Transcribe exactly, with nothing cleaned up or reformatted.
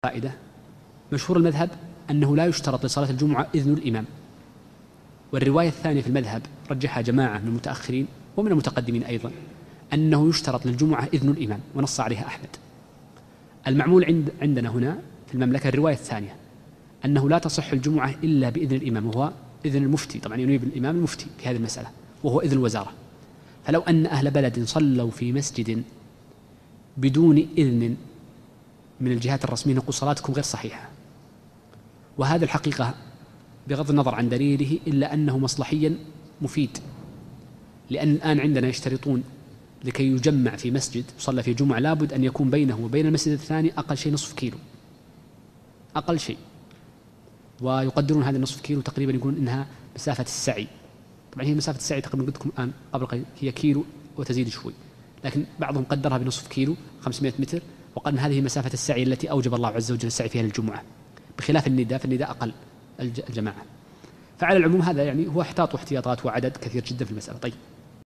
فائدة. مشهور المذهب أنه لا يشترط لصلاة الجمعة إذن الإمام، والرواية الثانية في المذهب رجحها جماعة من المتأخرين ومن المتقدمين أيضا أنه يشترط للجمعة إذن الإمام، ونص عليها أحمد. المعمول عند عندنا هنا في المملكة الرواية الثانية أنه لا تصح الجمعة إلا بإذن الإمام، وهو إذن المفتي. طبعا ينيب الإمام المفتي في هذه المسألة، وهو إذن الوزارة. فلو أن أهل بلد صلوا في مسجد بدون إذن من الجهات الرسمية نقول صلاتكم غير صحيحة. وهذا الحقيقة بغض النظر عن دليله إلا أنه مصلحيا مفيد، لأن الآن عندنا يشترطون لكي يجمع في مسجد يصلى في جمعة لابد أن يكون بينه وبين المسجد الثاني أقل شيء نصف كيلو، أقل شيء، ويقدرون هذا النصف كيلو تقريبا يقولون إنها مسافة السعي. طبعا هي مسافة السعي تقريبا قلت لكم الآن قبل قليل هي كيلو وتزيد شوي، لكن بعضهم قدرها بنصف كيلو خمسمائة متر، وقال أن هذه مسافة السعي التي أوجب الله عز وجل السعي فيها للجمعة، بخلاف النداء، فالنداء أقل الجماعة. فعلى العموم هذا يعني هو احتاط واحتياطات وعدد كثير جدا في المسألة. طيب.